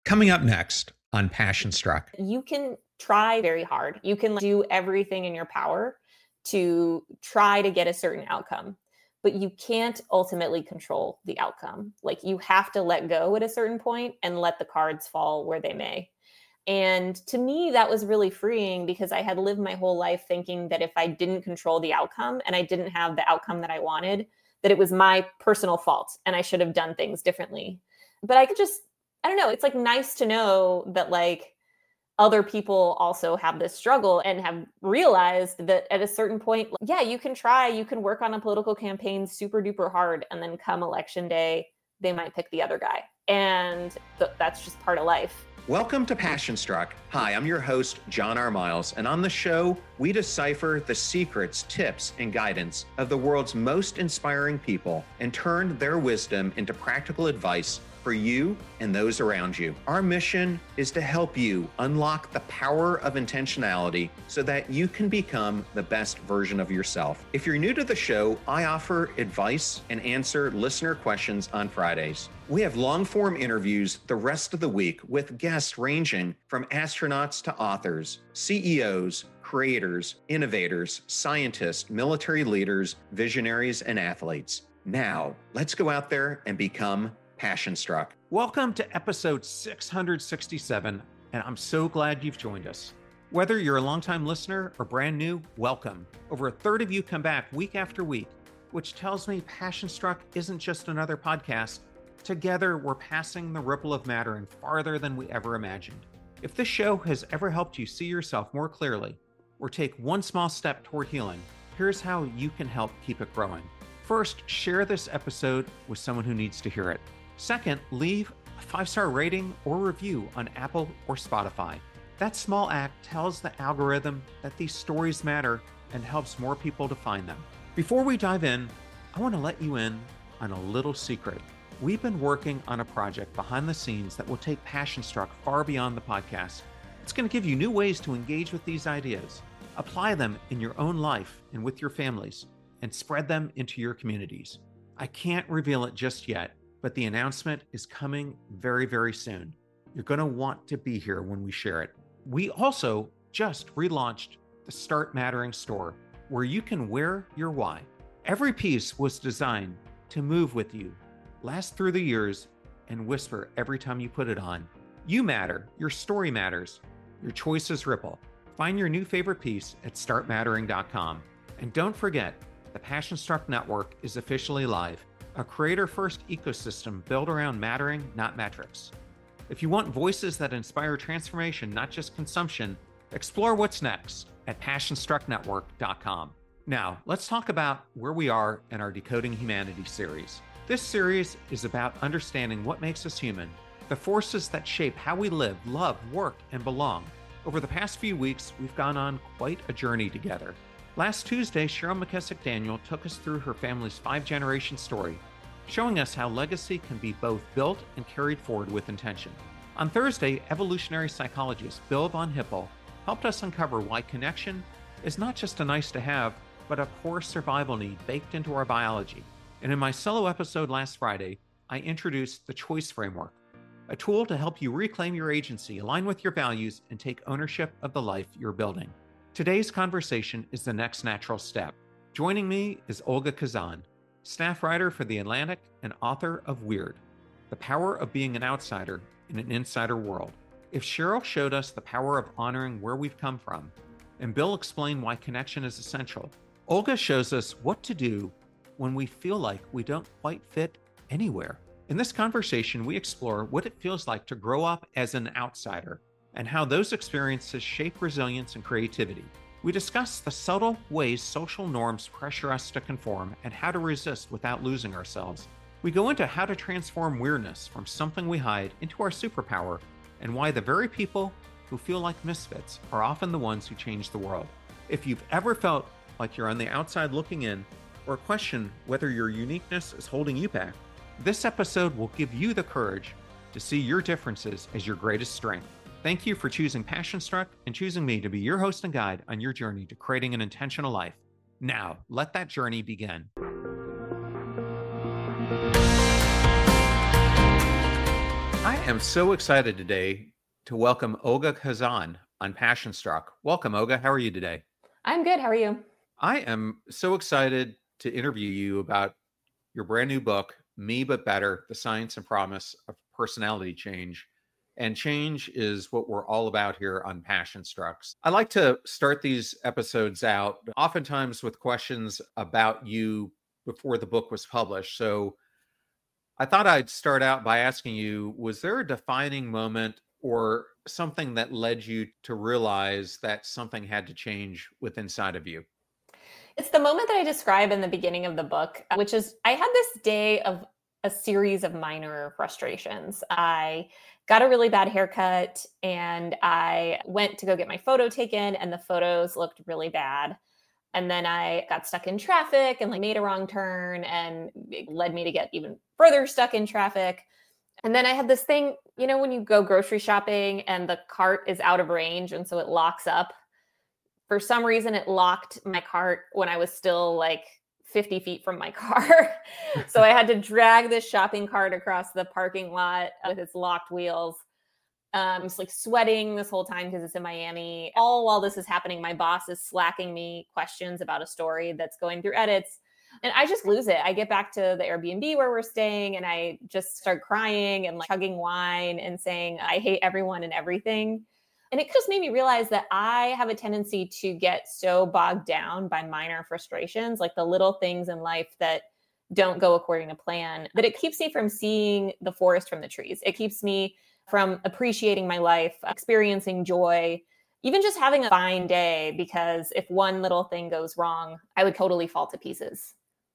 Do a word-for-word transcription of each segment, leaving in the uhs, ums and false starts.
Coming up next on Passion Struck. You can try very hard. You can do everything in your power to try to get a certain outcome, but you can't ultimately control the outcome. Like, you have to let go at a certain point and let the cards fall where they may. And to me, that was really freeing, because I had lived my whole life thinking that if I didn't control the outcome and I didn't have the outcome that I wanted, that it was my personal fault and I should have done things differently. But I could just, I don't know, it's like nice to know that like other people also have this struggle and have realized that at a certain point, yeah, you can try, you can work on a political campaign super duper hard. And then come election day, they might pick the other guy. And th- that's just part of life. Welcome to Passion Struck. Hi, I'm your host, John R. Miles, and on the show, we decipher the secrets, tips, and guidance of the world's most inspiring people and turn their wisdom into practical advice for you and those around you. Our mission is to help you unlock the power of intentionality so that you can become the best version of yourself. If you're new to the show, I offer advice and answer listener questions on Fridays. We have long-form interviews the rest of the week with guests ranging from astronauts to authors, C E Os, creators, innovators, scientists, military leaders, visionaries, and athletes. Now, let's go out there and become Passion Struck. Welcome to episode six hundred sixty-seven, and I'm so glad you've joined us. Whether you're a longtime listener or brand new, welcome. Over a third of you come back week after week, which tells me Passion Struck isn't just another podcast. Together, we're passing the ripple of matter and farther than we ever imagined. If this show has ever helped you see yourself more clearly or take one small step toward healing, here's how you can help keep it growing. First, share this episode with someone who needs to hear it. Second, leave a five-star rating or review on Apple or Spotify. That small act tells the algorithm that these stories matter and helps more people to find them. Before we dive in, I want to let you in on a little secret. We've been working on a project behind the scenes that will take Passion Struck far beyond the podcast. It's going to give you new ways to engage with these ideas, apply them in your own life and with your families, and spread them into your communities. I can't reveal it just yet, but the announcement is coming very, very soon. You're going to want to be here when we share it. We also just relaunched the Start Mattering store, where you can wear your why. Every piece was designed to move with you, last through the years, and whisper every time you put it on. You matter, your story matters, your choices ripple. Find your new favorite piece at start mattering dot com. And don't forget, the Passion Struck Network is officially live, a creator-first ecosystem built around mattering, not metrics. If you want voices that inspire transformation, not just consumption, explore what's next at passion struck network dot com. Now, let's talk about where we are in our Decoding Humanity series. This series is about understanding what makes us human, the forces that shape how we live, love, work, and belong. Over the past few weeks, we've gone on quite a journey together. Last Tuesday, Cheryl McKissick Daniel took us through her family's five-generation story, showing us how legacy can be both built and carried forward with intention. On Thursday, evolutionary psychologist Bill von Hippel helped us uncover why connection is not just a nice-to-have, but a core survival need baked into our biology. And in my solo episode last Friday, I introduced the Choice Framework, a tool to help you reclaim your agency, align with your values, and take ownership of the life you're building. Today's conversation is the next natural step. Joining me is Olga Khazan, staff writer for The Atlantic and author of Weird, The Power of Being an Outsider in an Insider World. If Cheryl showed us the power of honoring where we've come from, and Bill explained why connection is essential, Olga shows us what to do when we feel like we don't quite fit anywhere. In this conversation, we explore what it feels like to grow up as an outsider and how those experiences shape resilience and creativity. We discuss the subtle ways social norms pressure us to conform and how to resist without losing ourselves. We go into how to transform weirdness from something we hide into our superpower, and why the very people who feel like misfits are often the ones who change the world. If you've ever felt like you're on the outside looking in, or question whether your uniqueness is holding you back, this episode will give you the courage to see your differences as your greatest strength. Thank you for choosing Passion Struck and choosing me to be your host and guide on your journey to creating an intentional life. Now, let that journey begin. I am so excited today to welcome Olga Khazan on Passion Struck. Welcome, Olga. How are you today? I'm good. How are you? I am so excited to interview you about your brand new book, Me But Better, The Science and Promise of Personality Change. And change is what we're all about here on Passion Strucks. I like to start these episodes out oftentimes with questions about you before the book was published. So I thought I'd start out by asking you, was there a defining moment or something that led you to realize that something had to change within inside of you? It's the moment that I describe in the beginning of the book, which is I had this day of a series of minor frustrations. I got a really bad haircut and I went to go get my photo taken and the photos looked really bad. And then I got stuck in traffic and like made a wrong turn and it led me to get even further stuck in traffic. And then I had this thing, you know, when you go grocery shopping and the cart is out of range and so it locks up. For some reason, it locked my cart when I was still like fifty feet from my car. So I had to drag this shopping cart across the parking lot with its locked wheels. Um, just like sweating this whole time because it's in Miami. All while this is happening, my boss is slacking me questions about a story that's going through edits. And I just lose it. I get back to the Airbnb where we're staying and I just start crying and like chugging wine and saying, I hate everyone and everything. And it just made me realize that I have a tendency to get so bogged down by minor frustrations, like the little things in life that don't go according to plan, that it keeps me from seeing the forest from the trees. It keeps me from appreciating my life, experiencing joy, even just having a fine day, because if one little thing goes wrong, I would totally fall to pieces.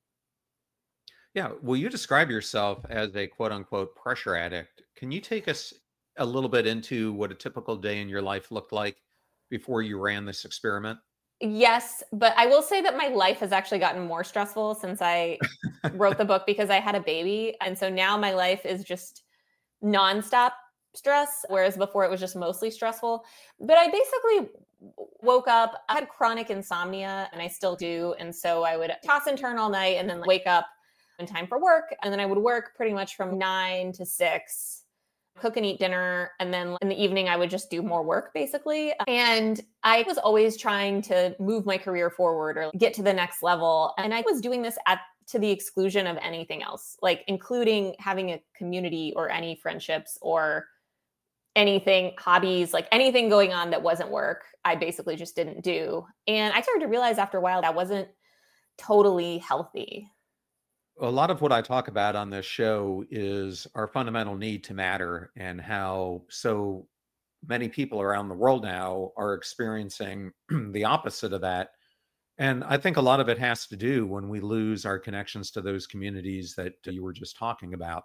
Yeah. Well, you describe yourself as a quote unquote pressure addict. Can you take us a little bit into what a typical day in your life looked like before you ran this experiment? Yes, but I will say that my life has actually gotten more stressful since I wrote the book because I had a baby. And so now my life is just nonstop stress, whereas before it was just mostly stressful. But I basically woke up, I had chronic insomnia and I still do. And so I would toss and turn all night and then wake up in time for work. And then I would work pretty much from nine to six, cook and eat dinner. And then in the evening, I would just do more work basically. And I was always trying to move my career forward or get to the next level. And I was doing this at to the exclusion of anything else, like including having a community or any friendships or anything, hobbies, like anything going on that wasn't work, I basically just didn't do. And I started to realize after a while that wasn't totally healthy. A lot of what I talk about on this show is our fundamental need to matter and how so many people around the world now are experiencing the opposite of that. And I think a lot of it has to do when we lose our connections to those communities that you were just talking about.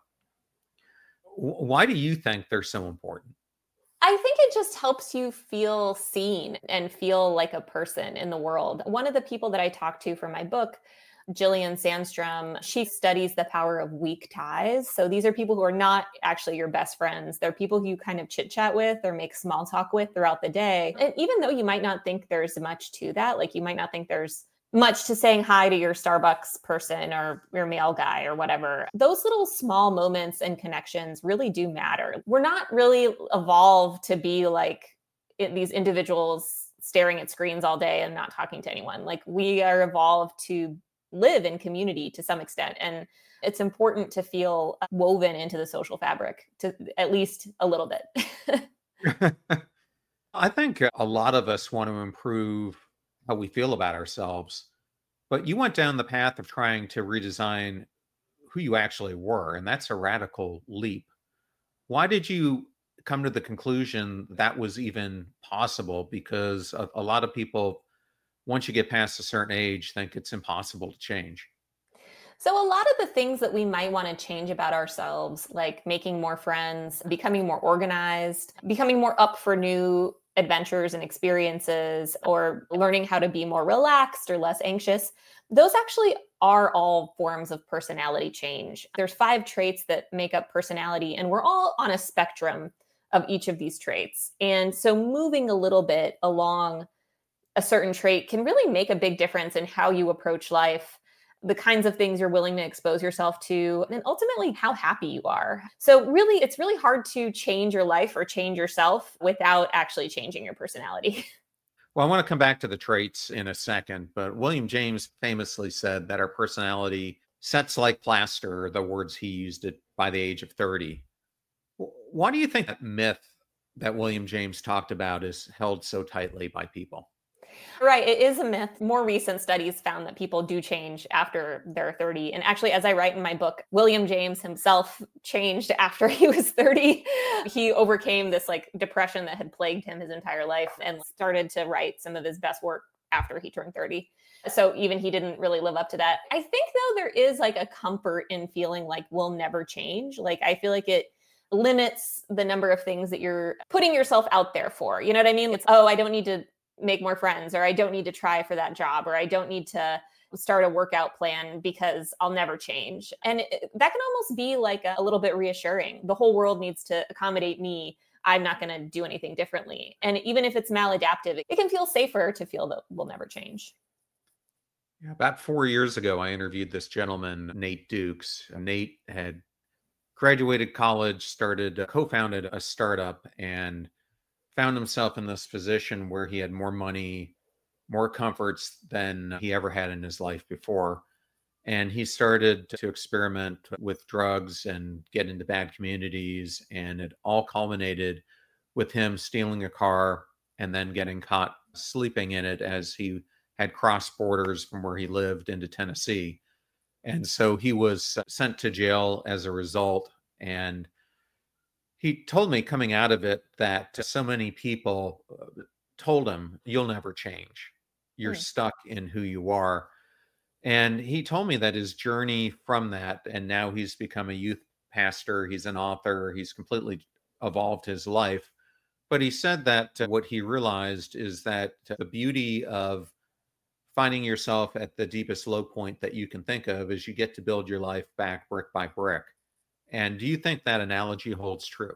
W- Why do you think they're so important? I think it just helps you feel seen and feel like a person in the world. One of the people that I talked to for my book, Jillian Sandstrom, she studies the power of weak ties. So these are people who are not actually your best friends. They're people who you kind of chit chat with or make small talk with throughout the day. And even though you might not think there's much to that, like you might not think there's much to saying hi to your Starbucks person or your mail guy or whatever, those little small moments and connections really do matter. We're not really evolved to be like it, these individuals staring at screens all day and not talking to anyone. Like we are evolved to live in community to some extent. And it's important to feel woven into the social fabric to at least a little bit. I think a lot of us want to improve how we feel about ourselves, but you went down the path of trying to redesign who you actually were, and that's a radical leap. Why did you come to the conclusion that was even possible? Because a, a lot of people, once you get past a certain age, think it's impossible to change. So a lot of the things that we might want to change about ourselves, like making more friends, becoming more organized, becoming more up for new adventures and experiences, or learning how to be more relaxed or less anxious, those actually are all forms of personality change. There's five traits that make up personality, and we're all on a spectrum of each of these traits. And so moving a little bit along a certain trait can really make a big difference in how you approach life, the kinds of things you're willing to expose yourself to, and ultimately how happy you are. So really, it's really hard to change your life or change yourself without actually changing your personality. Well, I want to come back to the traits in a second, but William James famously said that our personality sets like plaster, the words he used it by the age of thirty. Why do you think that myth that William James talked about is held so tightly by people? Right. It is a myth. More recent studies found that people do change after they're thirty. And actually, as I write in my book, William James himself changed after he was thirty. He overcame this like depression that had plagued him his entire life and started to write some of his best work after he turned thirty. So even he didn't really live up to that. I think though, there is like a comfort in feeling like we'll never change. Like, I feel like it limits the number of things that you're putting yourself out there for. You know what I mean? It's, oh, I don't need to make more friends, or I don't need to try for that job, or I don't need to start a workout plan because I'll never change. And it, that can almost be like a, a little bit reassuring. The whole world needs to accommodate me. I'm not going to do anything differently. And even if it's maladaptive, it can feel safer to feel that we'll never change. Yeah, about four years ago, I interviewed this gentleman, Nate Dukes. Nate had graduated college, started, uh, co-founded a startup, and found himself in this position where he had more money, more comforts than he ever had in his life before. And he started to experiment with drugs and get into bad communities. And it all culminated with him stealing a car and then getting caught sleeping in it as he had crossed borders from where he lived into Tennessee. And so he was sent to jail as a result. And he told me coming out of it that so many people told him, you'll never change. You're Mm. stuck in who you are. And he told me that his journey from that, and now he's become a youth pastor, he's an author, he's completely evolved his life. But he said that uh, what he realized is that uh, the beauty of finding yourself at the deepest low point that you can think of is you get to build your life back brick by brick. And do you think that analogy holds true?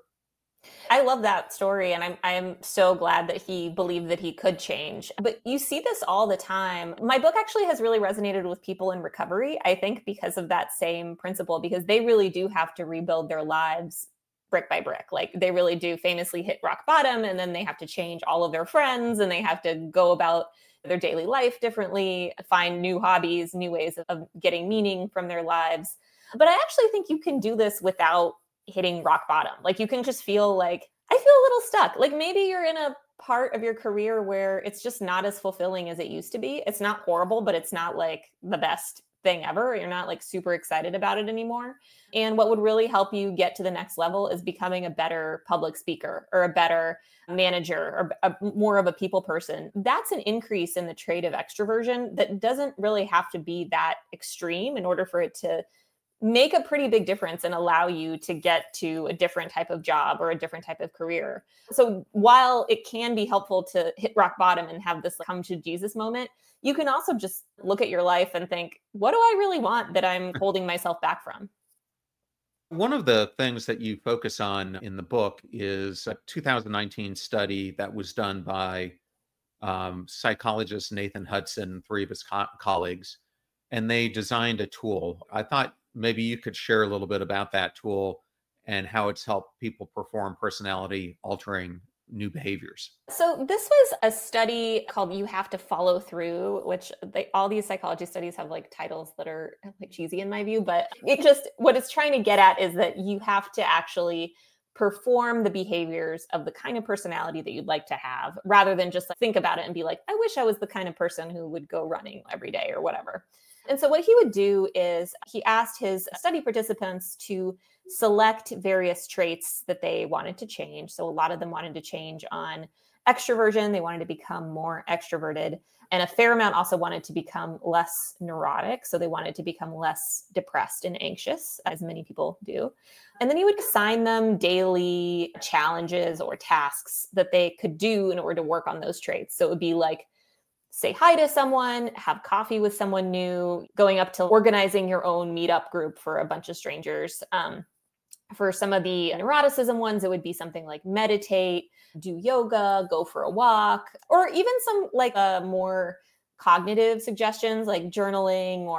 I love that story, and I'm I'm so glad that he believed that he could change. But you see this all the time. My book actually has really resonated with people in recovery, I think, because of that same principle, because they really do have to rebuild their lives brick by brick. Like, they really do famously hit rock bottom, and then they have to change all of their friends, and they have to go about their daily life differently, find new hobbies, new ways of, of getting meaning from their lives. But I actually think you can do this without hitting rock bottom. Like, you can just feel like, I feel a little stuck. Like, maybe you're in a part of your career where it's just not as fulfilling as it used to be. It's not horrible, but it's not like the best thing ever. You're not like super excited about it anymore. And what would really help you get to the next level is becoming a better public speaker or a better manager or a, more of a people person. That's an increase in the trait of extroversion that doesn't really have to be that extreme in order for it to make a pretty big difference and allow you to get to a different type of job or a different type of career. So while it can be helpful to hit rock bottom and have this come to Jesus moment, you can also just look at your life and think, what do I really want that I'm holding myself back from? One of the things that you focus on in the book is a two thousand nineteen study that was done by um, psychologist Nathan Hudson and three of his co- colleagues, and they designed a tool. I thought maybe you could share a little bit about that tool and how it's helped people perform personality altering new behaviors. So this was a study called You Have to Follow Through, which they, all these psychology studies have like titles that are like cheesy in my view, but it just, what it's trying to get at is that you have to actually perform the behaviors of the kind of personality that you'd like to have, rather than just like think about it and be like, I wish I was the kind of person who would go running every day or whatever. And so what he would do is he asked his study participants to select various traits that they wanted to change. So a lot of them wanted to change on extroversion. They wanted to become more extroverted. And a fair amount also wanted to become less neurotic. So they wanted to become less depressed and anxious, as many people do. And then he would assign them daily challenges or tasks that they could do in order to work on those traits. So it would be like, say hi to someone, have coffee with someone new, going up to organizing your own meetup group for a bunch of strangers. Um, for some of the neuroticism ones, it would be something like meditate, do yoga, go for a walk, or even some like uh, more cognitive suggestions like journaling or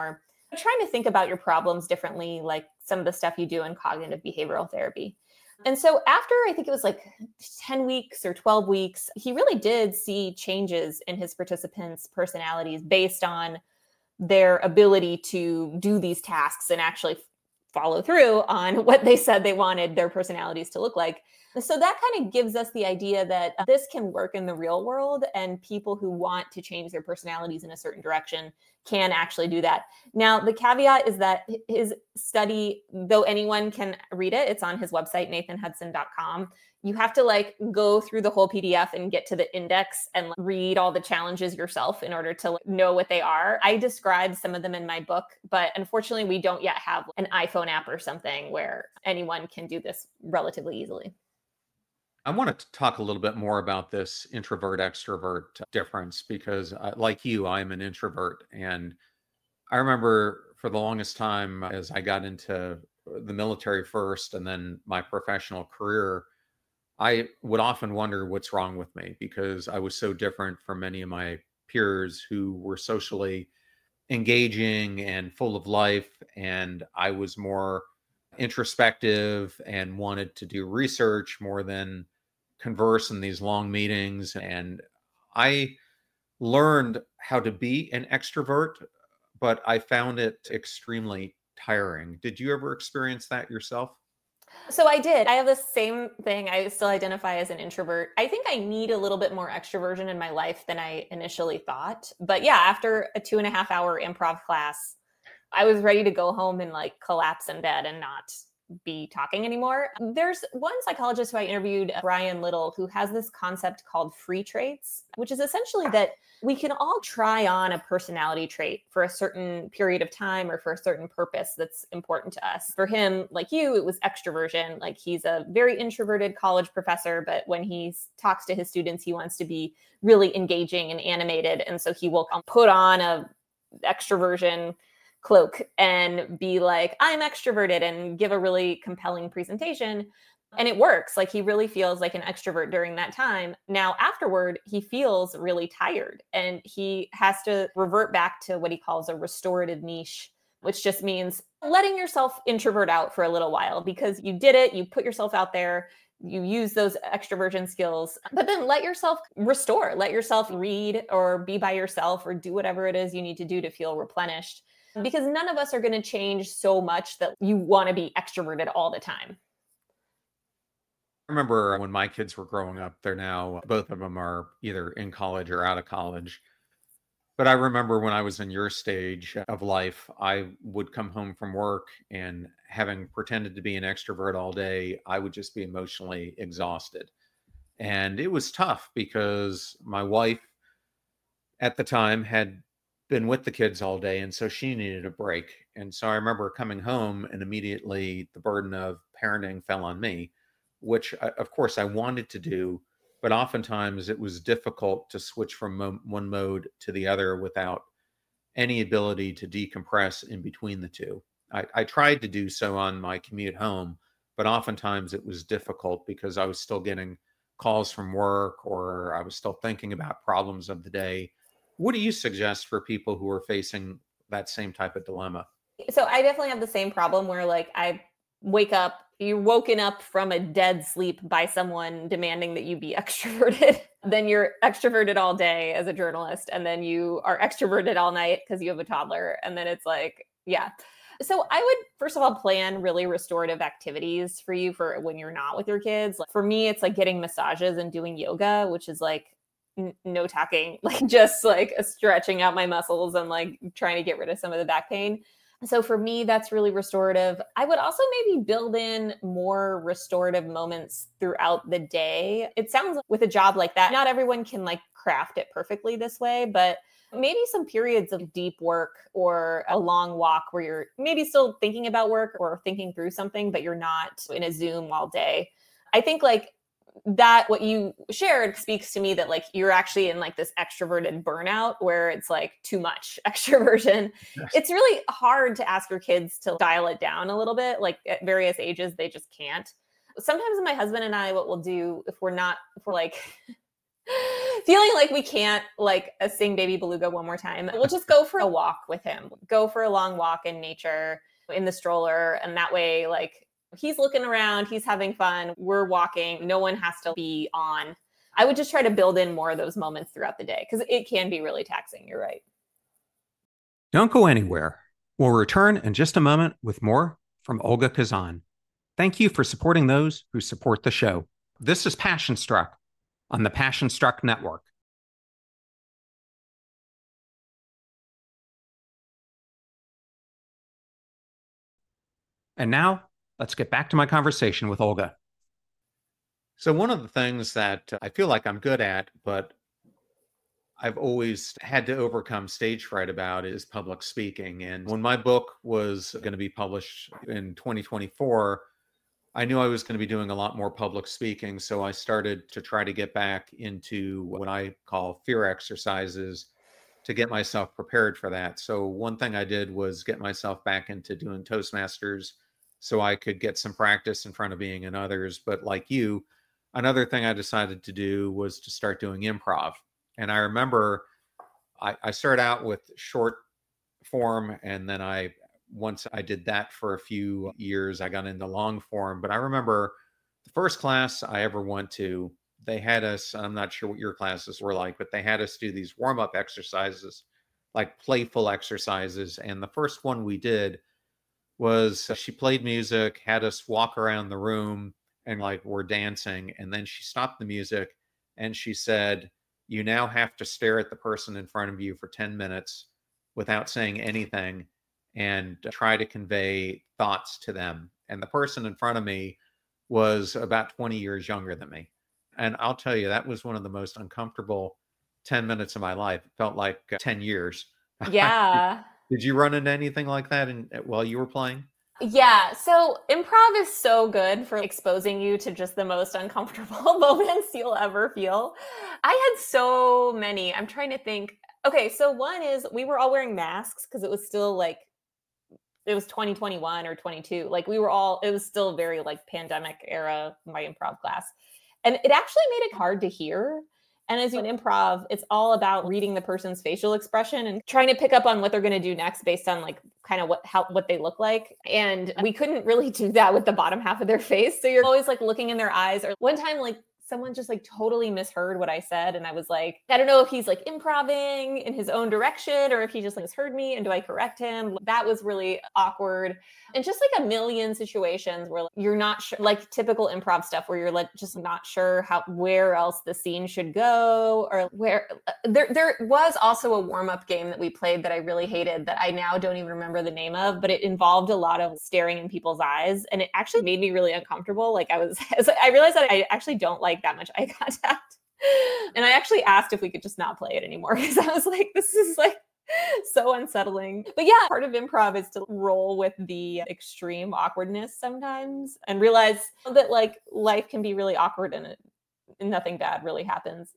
trying to think about your problems differently, like some of the stuff you do in cognitive behavioral therapy. And so after, I think it was like ten weeks or twelve weeks, he really did see changes in his participants' personalities based on their ability to do these tasks and actually follow through on what they said they wanted their personalities to look like. So that kind of gives us the idea that this can work in the real world, and people who want to change their personalities in a certain direction can actually do that. Now, the caveat is that his study, though anyone can read it, it's on his website, nathan hudson dot com. You have to like go through the whole P D F and get to the index and read all the challenges yourself in order to know what they are. I described some of them in my book, but unfortunately we don't yet have an iPhone app or something where anyone can do this relatively easily. I want to talk a little bit more about this introvert extrovert difference because, uh, like you, I'm an introvert. And I remember for the longest time, as I got into the military first and then my professional career, I would often wonder what's wrong with me because I was so different from many of my peers who were socially engaging and full of life. And I was more introspective and wanted to do research more than converse in these long meetings. And I learned how to be an extrovert, but I found it extremely tiring. Did you ever experience that yourself? So I did. I have the same thing. I still identify as an introvert. I think I need a little bit more extroversion in my life than I initially thought. But yeah, after a two and a half hour improv class, I was ready to go home and like collapse in bed and not be talking anymore. There's one psychologist who I interviewed, Brian Little, who has this concept called free traits, which is essentially that we can all try on a personality trait for a certain period of time or for a certain purpose that's important to us. For him, like you, it was extroversion. Like he's a very introverted college professor, but when he talks to his students, he wants to be really engaging and animated. And so he will put on a extroversion cloak and be like, I'm extroverted, and give a really compelling presentation. And it works. Like he really feels like an extrovert during that time. Now, afterward, he feels really tired and he has to revert back to what he calls a restorative niche, which just means letting yourself introvert out for a little while because you did it. You put yourself out there. You use those extroversion skills, but then let yourself restore, let yourself read or be by yourself or do whatever it is you need to do to feel replenished. Because none of us are going to change so much that you want to be extroverted all the time. I remember when my kids were growing up, they're now, both of them are either in college or out of college. But I remember when I was in your stage of life, I would come home from work and having pretended to be an extrovert all day, I would just be emotionally exhausted. And it was tough because my wife at the time had been with the kids all day. And so she needed a break. And so I remember coming home and immediately the burden of parenting fell on me, which I, of course I wanted to do, but oftentimes it was difficult to switch from mo- one mode to the other without any ability to decompress in between the two. I, I tried to do so on my commute home, but oftentimes it was difficult because I was still getting calls from work or I was still thinking about problems of the day. What do you suggest for people who are facing that same type of dilemma? So I definitely have the same problem where like I wake up, you're woken up from a dead sleep by someone demanding that you be extroverted. Then you're extroverted all day as a journalist. And then you are extroverted all night because you have a toddler. And then it's like, yeah. So I would, first of all, plan really restorative activities for you for when you're not with your kids. Like for me, it's like getting massages and doing yoga, which is like, no talking, like just like stretching out my muscles and like trying to get rid of some of the back pain. So for me, that's really restorative. I would also maybe build in more restorative moments throughout the day. It sounds like with a job like that, not everyone can like craft it perfectly this way, but maybe some periods of deep work or a long walk where you're maybe still thinking about work or thinking through something, but you're not in a Zoom all day. I think like that what you shared speaks to me that like you're actually in like this extroverted burnout where it's like too much extroversion. Yes. It's really hard to ask your kids to dial it down a little bit. Like at various ages, they just can't. Sometimes my husband and I, what we'll do if we're not, if we're like Feeling like we can't like uh, sing Baby Beluga one more time. We'll just go for a walk with him. Go for a long walk in nature in the stroller. And that way, like, he's looking around, he's having fun, we're walking, no one has to be on. I would just try to build in more of those moments throughout the day because it can be really taxing. You're right. Don't go anywhere. We'll return in just a moment with more from Olga Khazan. Thank you for supporting those who support the show. This is Passion Struck on the Passion Struck Network. And now, let's get back to my conversation with Olga. So one of the things that I feel like I'm good at, but I've always had to overcome stage fright about is public speaking. And when my book was going to be published in twenty twenty-four, I knew I was going to be doing a lot more public speaking. So I started to try to get back into what I call fear exercises to get myself prepared for that. So one thing I did was get myself back into doing Toastmasters so I could get some practice in front of being in others. But like you, another thing I decided to do was to start doing improv. And I remember I, I started out with short form, and then I once I did that for a few years, I got into long form. But I remember the first class I ever went to, they had us, I'm not sure what your classes were like, but they had us do these warm-up exercises, like playful exercises. And the first one we did was she played music, had us walk around the room and like we're dancing. And then she stopped the music and she said, you now have to stare at the person in front of you for ten minutes without saying anything and try to convey thoughts to them. And the person in front of me was about twenty years younger than me. And I'll tell you, that was one of the most uncomfortable ten minutes of my life. It felt like ten years. Yeah. Did you run into anything like that in, while you were playing? Yeah. So improv is so good for exposing you to just the most uncomfortable moments you'll ever feel. I had so many. I'm trying to think. Okay. So one is we were all wearing masks because it was still like, it was twenty twenty-one or twenty-two. Like we were all, it was still very like pandemic era, my improv class. And it actually made it hard to hear. And as you in improv, it's all about reading the person's facial expression and trying to pick up on what they're going to do next based on like kind of what how what they look like. And we couldn't really do that with the bottom half of their face. So you're always like looking in their eyes. Or one time, like someone just like totally misheard what I said. And I was like, I don't know if he's like improving in his own direction or if he just like misheard me and do I correct him? That was really awkward. And just like a million situations where like, you're not sure, like typical improv stuff where you're like just not sure how where else the scene should go or where there there was also a warm-up game that we played that I really hated that I now don't even remember the name of, but it involved a lot of staring in people's eyes and it actually made me really uncomfortable. Like I was I realized that I actually don't like that much eye contact. And I actually asked if we could just not play it anymore because I was like, this is like so unsettling. But yeah, part of improv is to roll with the extreme awkwardness sometimes and realize that like life can be really awkward and, it, and nothing bad really happens.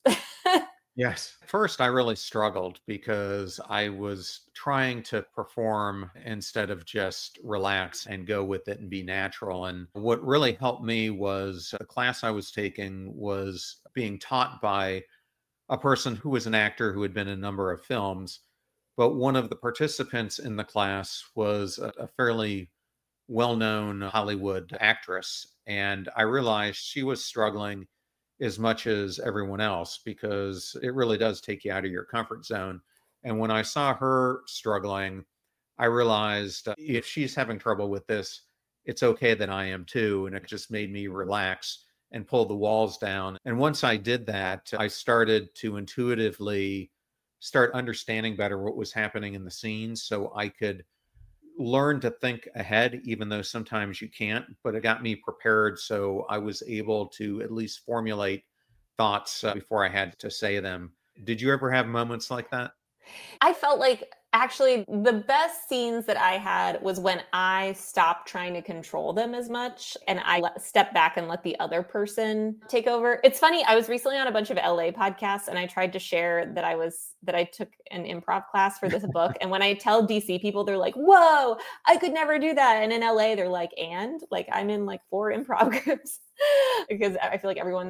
Yes. First, I really struggled because I was trying to perform instead of just relax and go with it and be natural. And what really helped me was the class I was taking was being taught by a person who was an actor who had been in a number of films. But one of the participants in the class was a, a fairly well-known Hollywood actress. And I realized she was struggling as much as everyone else because it really does take you out of your comfort zone. And when I saw her struggling, I realized uh, if she's having trouble with this, it's okay that I am too. And it just made me relax and pull the walls down. And once I did that, I started to intuitively start understanding better what was happening in the scenes so I could learn to think ahead, even though sometimes you can't, but it got me prepared. So I was able to at least formulate thoughts uh, before I had to say them. Did you ever have moments like that? I felt like actually the best scenes that I had was when I stopped trying to control them as much and I let, stepped back and let the other person take over. It's funny, I was recently on a bunch of L A podcasts and I tried to share that I was that I took an improv class for this book. And when I tell D C people, they're like, whoa, I could never do that. And in L A, they're like, and like I'm in like four improv groups because I feel like everyone's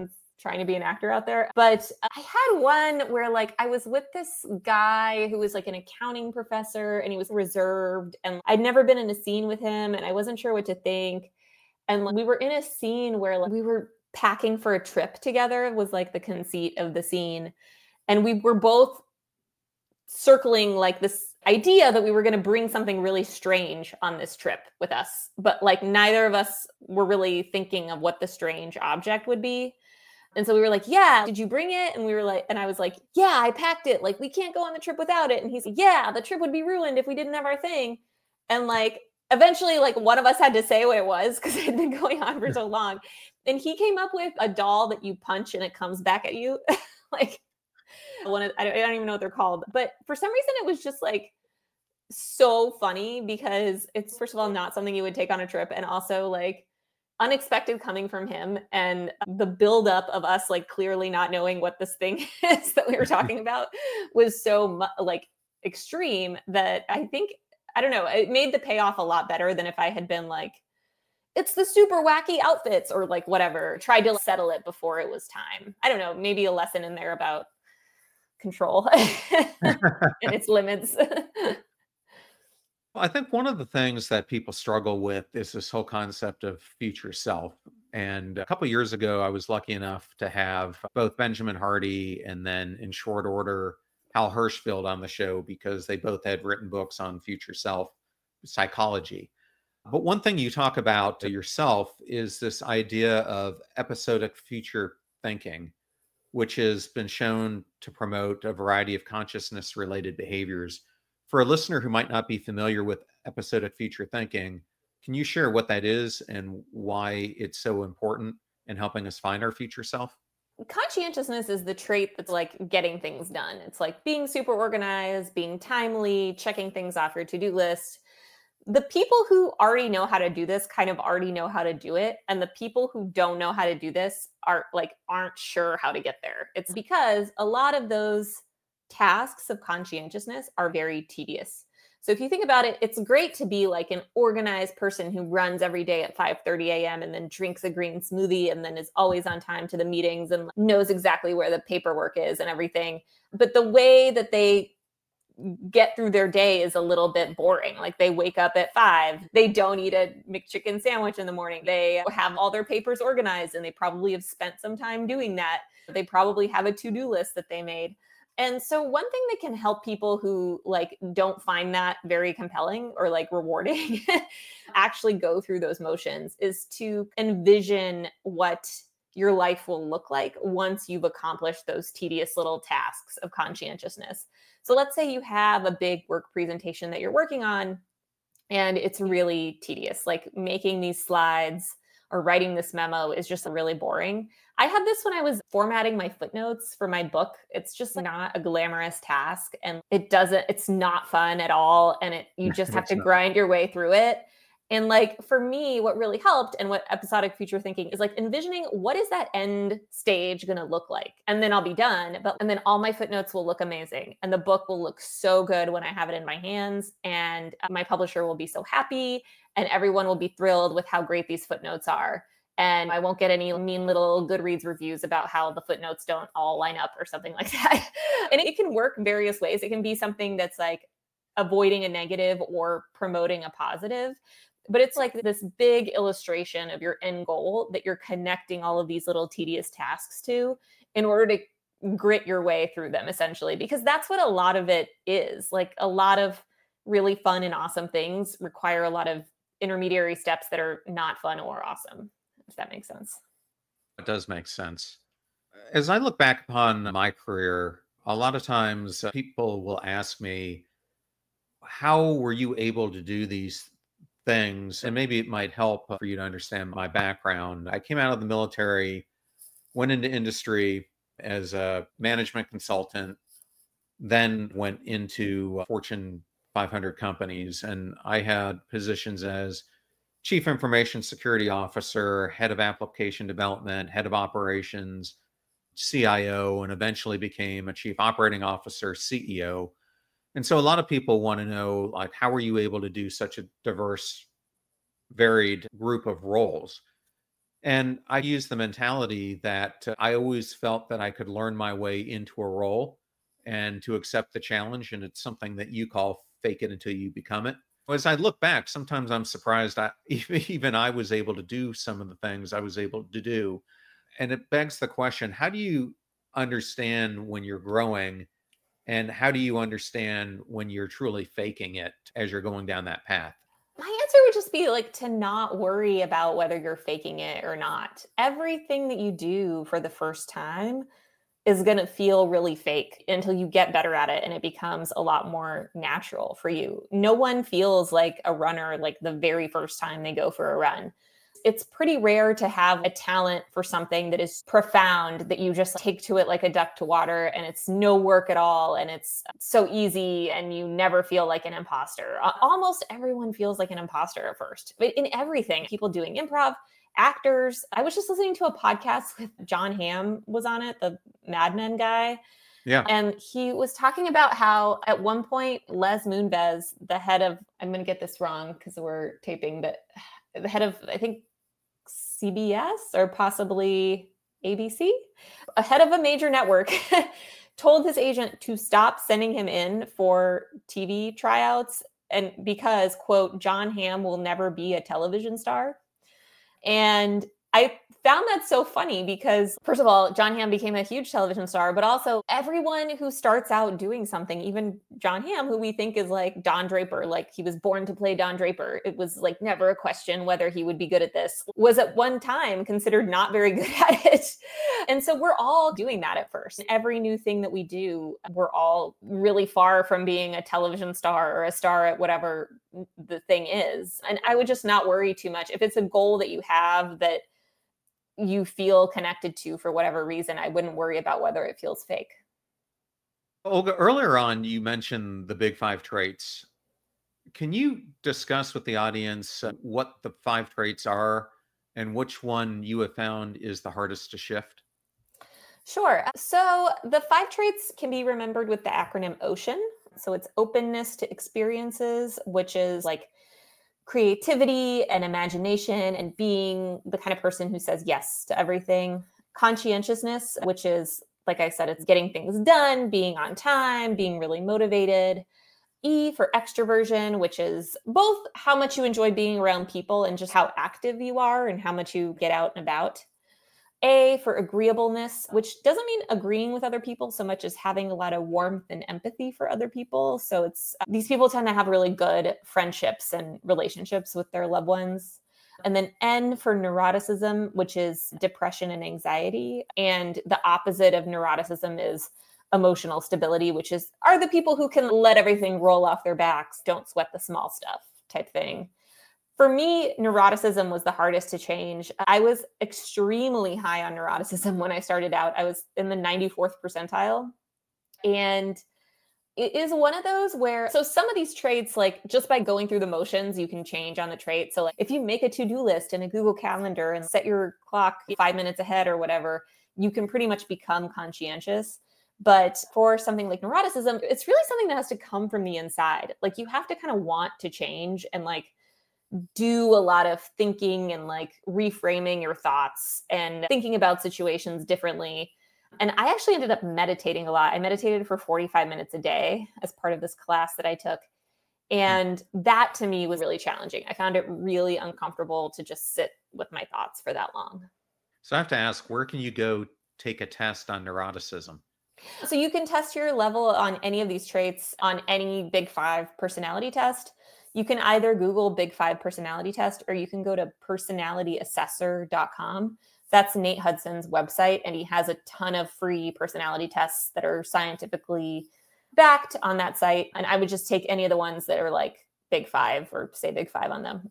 trying to be an actor out there. But I had one where like I was with this guy who was like an accounting professor and he was reserved and I'd never been in a scene with him and I wasn't sure what to think. And like, we were in a scene where like, we were packing for a trip together was like the conceit of the scene. And we were both circling like this idea that we were going to bring something really strange on this trip with us. But like neither of us were really thinking of what the strange object would be. And so we were like, yeah, did you bring it? And we were like, and I was like, yeah, I packed it. Like, we can't go on the trip without it. And he's like, yeah, the trip would be ruined if we didn't have our thing. And like, eventually, like one of us had to say what it was because it had been going on for so long. And he came up with a doll that you punch and it comes back at you. Like, one of, I don't, I don't even know what they're called. But for some reason, it was just like so funny because it's, first of all, not something you would take on a trip. And also like unexpected coming from him. And the buildup of us like clearly not knowing what this thing is that we were talking about was so mu- like extreme that I think, I don't know, it made the payoff a lot better than if I had been like, it's the super wacky outfits or like whatever, tried to settle it before it was time. I don't know, maybe a lesson in there about control and its limits. Well, I think one of the things that people struggle with is this whole concept of future self. And a couple years ago, I was lucky enough to have both Benjamin Hardy and then in short order, Hal Hershfield on the show because they both had written books on future self psychology. But one thing you talk about yourself is this idea of episodic future thinking, which has been shown to promote a variety of consciousness related behaviors. For a listener who might not be familiar with episodic future thinking, can you share what that is and why it's so important in helping us find our future self? Conscientiousness is the trait that's like getting things done. It's like being super organized, being timely, checking things off your to-do list. The people who already know how to do this kind of already know how to do it. And the people who don't know how to do this are like, aren't sure how to get there. It's because a lot of those tasks of conscientiousness are very tedious. So if you think about it, it's great to be like an organized person who runs every day at five thirty a.m. and then drinks a green smoothie and then is always on time to the meetings and knows exactly where the paperwork is and everything. But the way that they get through their day is a little bit boring. Like they wake up at five, they don't eat a McChicken sandwich in the morning. They have all their papers organized and they probably have spent some time doing that. They probably have a to-do list that they made. And so one thing that can help people who like don't find that very compelling or like rewarding actually go through those motions is to envision what your life will look like once you've accomplished those tedious little tasks of conscientiousness. So let's say you have a big work presentation that you're working on and it's really tedious, like making these slides or writing this memo is just really boring. I had this when I was formatting my footnotes for my book. It's just not a glamorous task and it doesn't, it's not fun at all. And it, you just have to grind your way through it. And like, for me, what really helped and what episodic future thinking is like envisioning what is that end stage going to look like? And then I'll be done. But, and then all my footnotes will look amazing. And the book will look so good when I have it in my hands. And my publisher will be so happy and everyone will be thrilled with how great these footnotes are. And I won't get any mean little Goodreads reviews about how the footnotes don't all line up or something like that. And it can work various ways. It can be something that's like avoiding a negative or promoting a positive. But it's like this big illustration of your end goal that you're connecting all of these little tedious tasks to in order to grit your way through them, essentially, because that's what a lot of it is. Like a lot of really fun and awesome things require a lot of intermediary steps that are not fun or awesome, if that makes sense. It does make sense. As I look back upon my career, a lot of times people will ask me, how were you able to do these things? And maybe it might help for you to understand my background. I came out of the military, went into industry as a management consultant, then went into Fortune five hundred companies. And I had positions as Chief Information Security Officer, Head of Application Development, Head of Operations, C I O, and eventually became a Chief Operating Officer, C E O. And so a lot of people want to know, like, how were you able to do such a diverse, varied group of roles? And I use the mentality that uh, I always felt that I could learn my way into a role and to accept the challenge. And it's something that you call fake it until you become it. As I look back, sometimes I'm surprised I, even I was able to do some of the things I was able to do. And it begs the question, how do you understand when you're growing? And how do you understand when you're truly faking it as you're going down that path? My answer would just be like to not worry about whether you're faking it or not. Everything that you do for the first time is going to feel really fake until you get better at it and it becomes a lot more natural for you. No one feels like a runner like the very first time they go for a run. It's pretty rare to have a talent for something that is profound that you just take to it like a duck to water and it's no work at all and it's so easy and you never feel like an imposter. Almost everyone feels like an imposter at first, but in everything, people doing improv, actors. I was just listening to a podcast with John Hamm was on it, the Mad Men guy. Yeah. And he was talking about how at one point, Les Moonves, the head of, I'm going to get this wrong because we're taping, but the head of, I think, C B S or possibly A B C, a head of a major network, told his agent to stop sending him in for T V tryouts. And because, quote, John Hamm will never be a television star. And I found that so funny because, first of all, John Hamm became a huge television star, but also everyone who starts out doing something, even John Hamm, who we think is like Don Draper, like he was born to play Don Draper. It was like never a question whether he would be good at this, was at one time considered not very good at it. And so we're all doing that at first. Every new thing that we do, we're all really far from being a television star or a star at whatever the thing is. And I would just not worry too much. If it's a goal that you have that you feel connected to for whatever reason, I wouldn't worry about whether it feels fake. Olga, earlier on, you mentioned the big five traits. Can you discuss with the audience uh, what the five traits are and which one you have found is the hardest to shift? Sure. So the five traits can be remembered with the acronym OCEAN. So it's openness to experiences, which is like creativity and imagination and being the kind of person who says yes to everything. Conscientiousness, which is, like I said, it's getting things done, being on time, being really motivated. E for extroversion, which is both how much you enjoy being around people and just how active you are and how much you get out and about. A for agreeableness, which doesn't mean agreeing with other people so much as having a lot of warmth and empathy for other people. So it's these people tend to have really good friendships and relationships with their loved ones. And then N for neuroticism, which is depression and anxiety. And the opposite of neuroticism is emotional stability, which is are the people who can let everything roll off their backs, don't sweat the small stuff type thing. For me, neuroticism was the hardest to change. I was extremely high on neuroticism when I started out. I was in the ninety-fourth percentile. And it is one of those where, so some of these traits, like just by going through the motions, you can change on the trait. So like if you make a to-do list in a Google Calendar and set your clock five minutes ahead or whatever, you can pretty much become conscientious. But for something like neuroticism, it's really something that has to come from the inside. Like you have to kind of want to change and like do a lot of thinking and like reframing your thoughts and thinking about situations differently. And I actually ended up meditating a lot. I meditated for forty-five minutes a day as part of this class that I took. And that to me was really challenging. I found it really uncomfortable to just sit with my thoughts for that long. So I have to ask, where can you go take a test on neuroticism? So you can test your level on any of these traits on any Big Five personality test. You can either Google Big Five personality test or you can go to personality assessor dot com. That's Nate Hudson's website, and he has a ton of free personality tests that are scientifically backed on that site. And I would just take any of the ones that are like Big Five or say Big Five on them.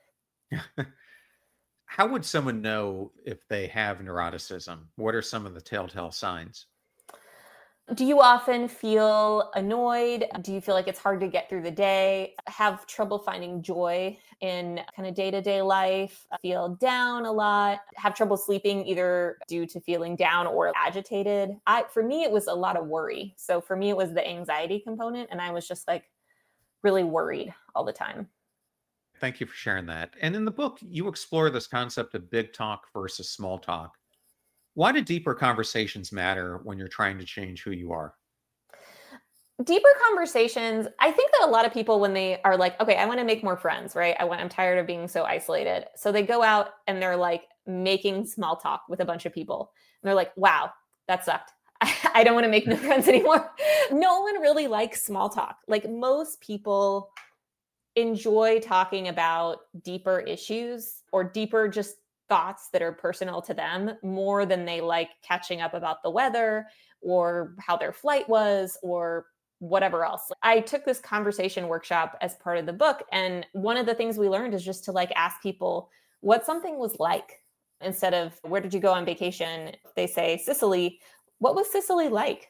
How would someone know if they have neuroticism? What are some of the telltale signs? Do you often feel annoyed? Do you feel like it's hard to get through the day? Have trouble finding joy in kind of day-to-day life? Feel down a lot? Have trouble sleeping either due to feeling down or agitated? I, for me, it was a lot of worry. So for me, it was the anxiety component. And I was just like really worried all the time. Thank you for sharing that. And in the book, you explore this concept of big talk versus small talk. Why do deeper conversations matter when you're trying to change who you are? Deeper conversations, I think that a lot of people, when they are like, okay, I want to make more friends, right? I want, I'm tired of being so isolated. So they go out and they're like making small talk with a bunch of people. And they're like, wow, that sucked. I don't want to make new friends anymore. No one really likes small talk. Like most people enjoy talking about deeper issues or deeper just thoughts that are personal to them more than they like catching up about the weather or how their flight was or whatever else. I took this conversation workshop as part of the book. And one of the things we learned is just to like ask people what something was like instead of where did you go on vacation? They say Sicily. What was Sicily like?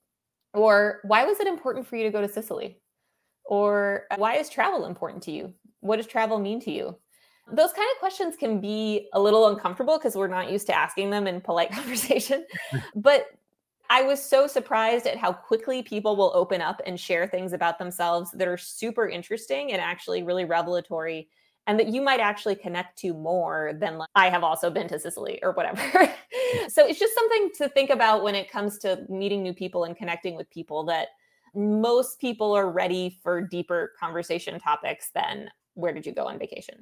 Or why was it important for you to go to Sicily? Or why is travel important to you? What does travel mean to you? Those kind of questions can be a little uncomfortable because we're not used to asking them in polite conversation. But I was so surprised at how quickly people will open up and share things about themselves that are super interesting and actually really revelatory, and that you might actually connect to more than like, I have also been to Sicily or whatever. So it's just something to think about when it comes to meeting new people and connecting with people, that most people are ready for deeper conversation topics than where did you go on vacation?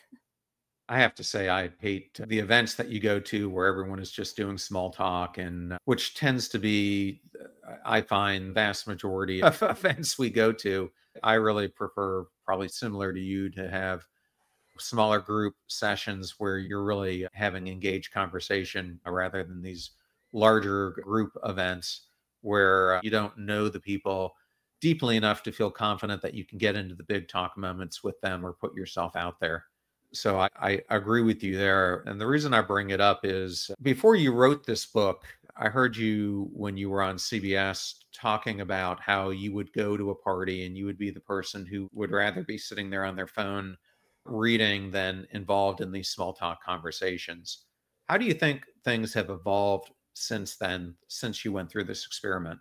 I have to say, I hate the events that you go to where everyone is just doing small talk, and uh, which tends to be, uh, I find, vast majority of events we go to. I really prefer, probably similar to you, to have smaller group sessions where you're really having engaged conversation rather than these larger group events where uh, you don't know the people deeply enough to feel confident that you can get into the big talk moments with them or put yourself out there. So I, I agree with you there. And the reason I bring it up is before you wrote this book, I heard you when you were on C B S talking about how you would go to a party and you would be the person who would rather be sitting there on their phone reading than involved in these small talk conversations. How do you think things have evolved since then, since you went through this experiment?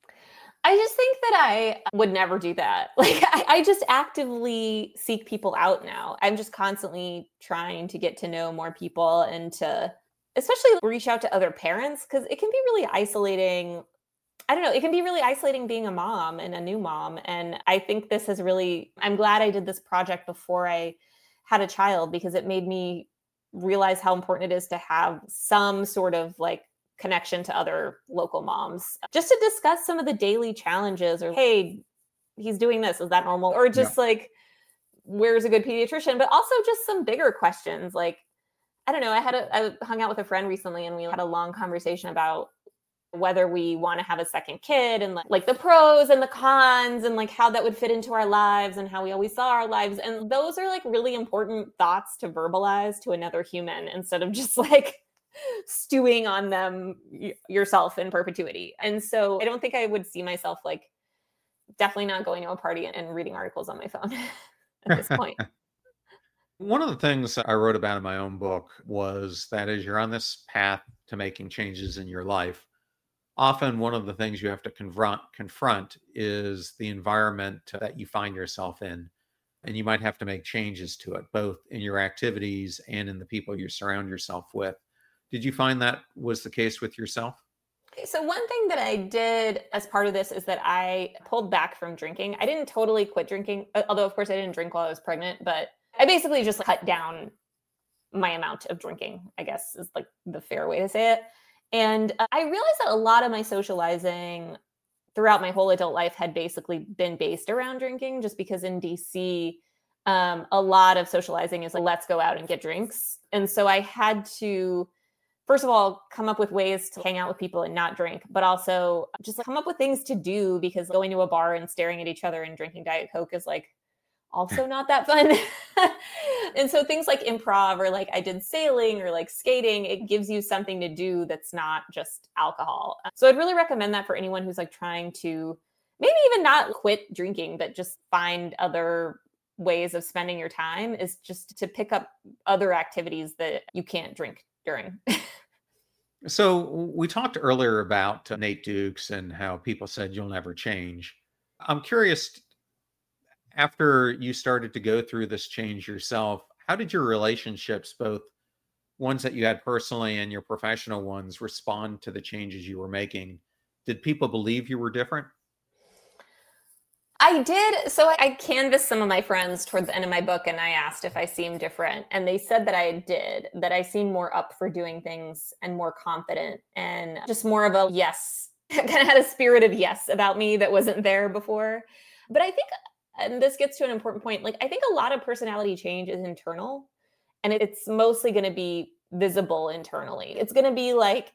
I just think that I would never do that. Like, I, I just actively seek people out now. I'm just constantly trying to get to know more people and to, especially reach out to other parents, because it can be really isolating. I don't know, it can be really isolating being a mom and a new mom. And I think this has really, I'm glad I did this project before I had a child, because it made me realize how important it is to have some sort of like connection to other local moms, just to discuss some of the daily challenges, or hey, he's doing this, is that normal? Or just yeah. like, where's a good pediatrician? But also just some bigger questions. Like, I don't know, I had a, I hung out with a friend recently and we had a long conversation about whether we want to have a second kid and like, like the pros and the cons and like how that would fit into our lives and how we always saw our lives. And those are like really important thoughts to verbalize to another human instead of just like stewing on them y- yourself in perpetuity. And so I don't think I would see myself like definitely not going to a party and reading articles on my phone at this point. One of the things I wrote about in my own book was that as you're on this path to making changes in your life, often one of the things you have to confront confront is the environment that you find yourself in. And you might have to make changes to it, both in your activities and in the people you surround yourself with. Did you find that was the case with yourself? So one thing that I did as part of this is that I pulled back from drinking. I didn't totally quit drinking, although of course I didn't drink while I was pregnant, but I basically just cut down my amount of drinking, I guess is like the fair way to say it. And uh, I realized that a lot of my socializing throughout my whole adult life had basically been based around drinking, just because in D C, um, a lot of socializing is like, let's go out and get drinks. And so I had to, first of all, come up with ways to hang out with people and not drink, but also just like come up with things to do, because going to a bar and staring at each other and drinking Diet Coke is like also not that fun. And so things like improv, or like I did sailing or like skating, it gives you something to do that's not just alcohol. So I'd really recommend that for anyone who's like trying to maybe even not quit drinking, but just find other ways of spending your time, is just to pick up other activities that you can't drink during. So we talked earlier about uh, Nate Dukes and how people said you'll never change. I'm curious, After you started to go through this change yourself, how did your relationships, both ones that you had personally and your professional ones, respond to the changes you were making? Did people believe you were different? I did. So I canvassed some of my friends toward the end of my book and I asked if I seemed different. And they said that I did, that I seemed more up for doing things and more confident and just more of a yes, kind of had a spirit of yes about me that wasn't there before. But I think, and this gets to an important point, like I think a lot of personality change is internal and it's mostly going to be visible internally. It's going to be like,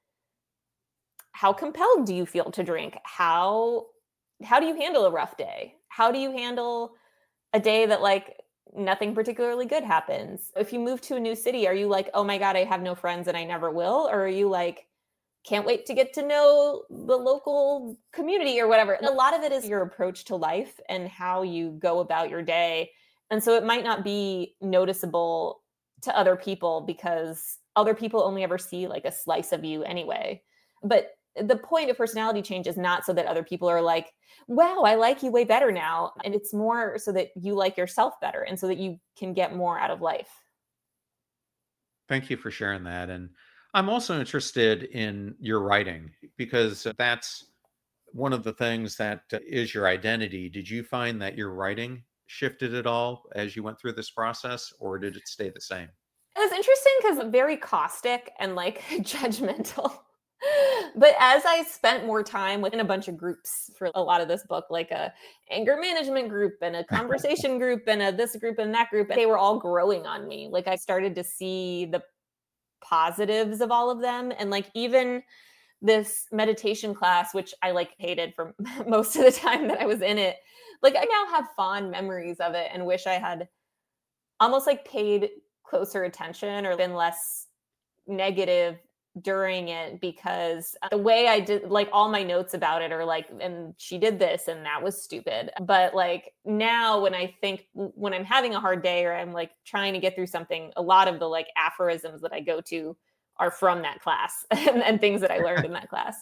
how compelled do you feel to drink? How how do you handle a rough day? How do you handle a day that like nothing particularly good happens? If you move to a new city, are you like, oh my God, I have no friends and I never will? Or are you like, can't wait to get to know the local community or whatever? And a lot of it is your approach to life and how you go about your day. And so it might not be noticeable to other people because other people only ever see like a slice of you anyway. But the point of personality change is not so that other people are like, wow, I like you way better now. And it's more so that you like yourself better and so that you can get more out of life. Thank you for sharing that. And I'm also interested in your writing because that's one of the things that uh, is your identity. Did you find that your writing shifted at all as you went through this process, or did it stay the same? It was interesting because very caustic and like judgmental. But as I spent more time within a bunch of groups for a lot of this book, like a anger management group and a conversation group and a this group and that group, they were all growing on me. Like I started to see the positives of all of them. And like even this meditation class, which I like hated for most of the time that I was in it, like I now have fond memories of it and wish I had almost like paid closer attention or been less negative during it, because the way I did, like all my notes about it are like, and she did this and that was stupid. But like now when I think, when I'm having a hard day or I'm like trying to get through something, a lot of the like aphorisms that I go to are from that class and, and things that I learned in that class.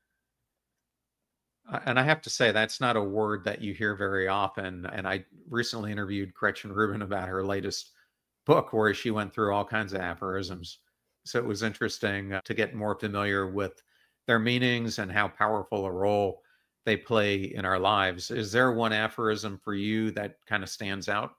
And I have to say, that's not a word that you hear very often. And I recently interviewed Gretchen Rubin about her latest book where she went through all kinds of aphorisms. So it was interesting uh, to get more familiar with their meanings and how powerful a role they play in our lives. Is there one aphorism for you that kind of stands out?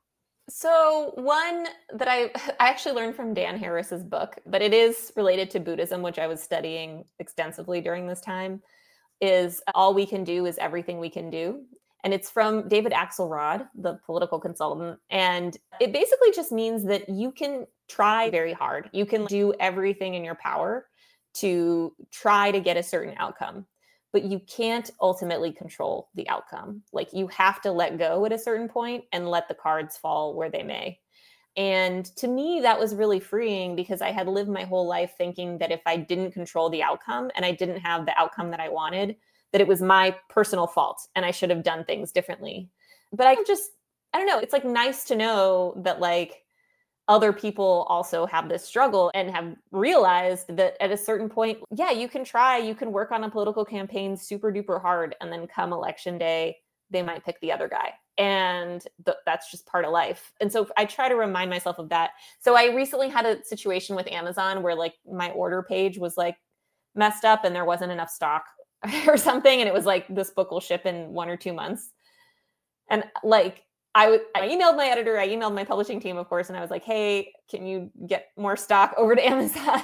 So one that I I actually learned from Dan Harris's book, but it is related to Buddhism, which I was studying extensively during this time, is all we can do is everything we can do. And it's from David Axelrod, the political consultant. And it basically just means that you can try very hard. You can do everything in your power to try to get a certain outcome, but you can't ultimately control the outcome. Like you have to let go at a certain point and let the cards fall where they may. And to me, that was really freeing because I had lived my whole life thinking that if I didn't control the outcome and I didn't have the outcome that I wanted, that it was my personal fault and I should have done things differently. But I just, I don't know, it's like nice to know that like other people also have this struggle and have realized that at a certain point, yeah, you can try, you can work on a political campaign super duper hard. And then come election day, they might pick the other guy. And th- that's just part of life. And so I try to remind myself of that. So I recently had a situation with Amazon where like my order page was like messed up and there wasn't enough stock or something. And it was like, this book will ship in one or two months. And like, I, w- I emailed my editor, I emailed my publishing team, of course, and I was like, hey, can you get more stock over to Amazon?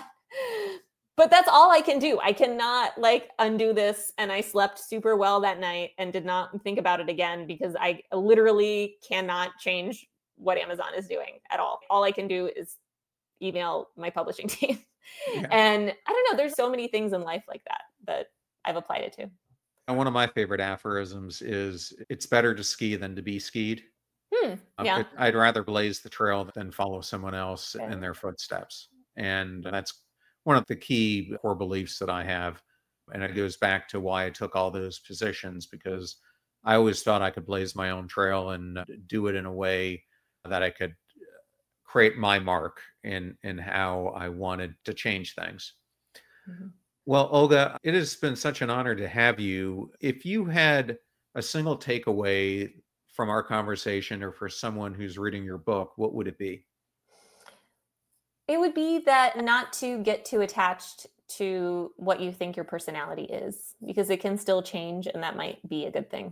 But that's all I can do. I cannot like undo this. And I slept super well that night and did not think about it again because I literally cannot change what Amazon is doing at all. All I can do is email my publishing team. Yeah. And I don't know, there's so many things in life like that that I've applied it to. And one of my favorite aphorisms is it's better to ski than to be skied. Hmm. Yeah. Um, it, I'd rather blaze the trail than follow someone else Okay. in their footsteps. And that's one of the key core beliefs that I have. And it goes back to why I took all those positions, because I always thought I could blaze my own trail and do it in a way that I could create my mark in, in how I wanted to change things. Mm-hmm. Well, Olga, it has been such an honor to have you. If you had a single takeaway from our conversation, or for someone who's reading your book, what would it be? It would be that not to get too attached to what you think your personality is, because it can still change, and that might be a good thing.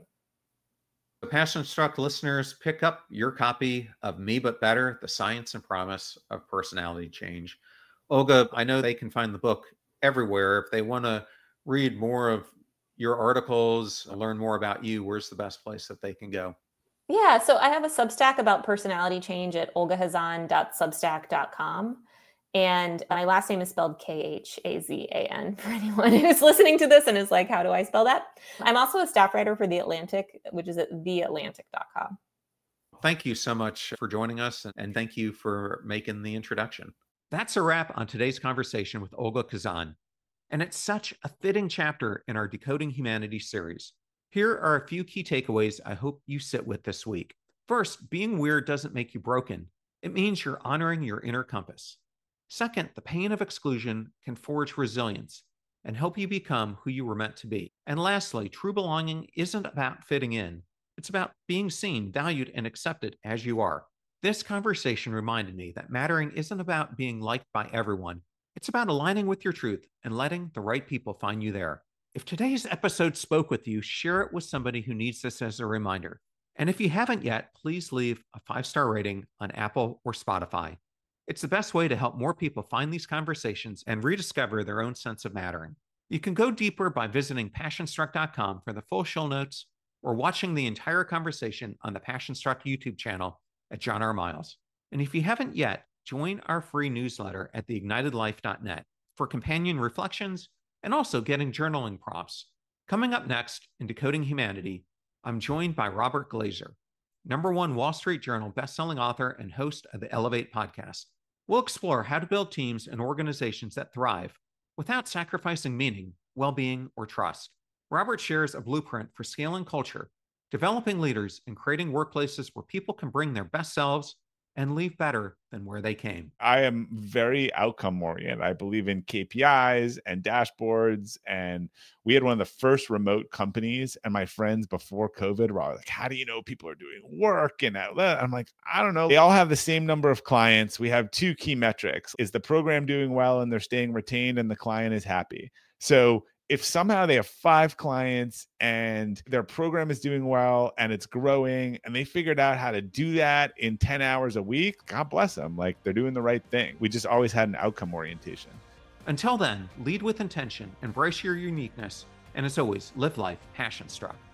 The Passion Struck listeners, pick up your copy of Me But Better, The Science and Promise of Personality Change. Olga, I know they can find the book everywhere. If they want to read more of your articles, learn more about you, where's the best place that they can go? Yeah, so I have a Substack about personality change at olga hazan dot substack dot com. And my last name is spelled K H A Z A N for anyone who's listening to this and is like, how do I spell that? I'm also a staff writer for The Atlantic, which is at the atlantic dot com. Thank you so much for joining us, and thank you for making the introduction. That's a wrap on today's conversation with Olga Khazan. And it's such a fitting chapter in our Decoding Humanity series. Here are a few key takeaways I hope you sit with this week. First, being weird doesn't make you broken. It means you're honoring your inner compass. Second, the pain of exclusion can forge resilience and help you become who you were meant to be. And lastly, true belonging isn't about fitting in. It's about being seen, valued, and accepted as you are. This conversation reminded me that mattering isn't about being liked by everyone. It's about aligning with your truth and letting the right people find you there. If today's episode spoke with you, share it with somebody who needs this as a reminder. And if you haven't yet, please leave a five-star rating on Apple or Spotify. It's the best way to help more people find these conversations and rediscover their own sense of mattering. You can go deeper by visiting passion struck dot com for the full show notes, or watching the entire conversation on the Passion Struck YouTube channel at John R. Miles. And if you haven't yet, join our free newsletter at the ignited life dot net for companion reflections and also getting journaling prompts. Coming up next in Decoding Humanity, I'm joined by Robert Glazer, number one Wall Street Journal bestselling author and host of the Elevate podcast. We'll explore how to build teams and organizations that thrive without sacrificing meaning, well-being, or trust. Robert shares a blueprint for scaling culture, developing leaders, and creating workplaces where people can bring their best selves and leave better than where they came. I am very outcome oriented. I believe in K P Is and dashboards. And we had one of the first remote companies, and my friends before COVID were all like, how do you know people are doing work? And I'm like, I don't know. They all have the same number of clients. We have two key metrics. Is the program doing well and they're staying retained and the client is happy? So if somehow they have five clients and their program is doing well and it's growing and they figured out how to do that in ten hours a week, God bless them. Like, they're doing the right thing. We just always had an outcome orientation. Until then, lead with intention, embrace your uniqueness, and as always, live life passion struck.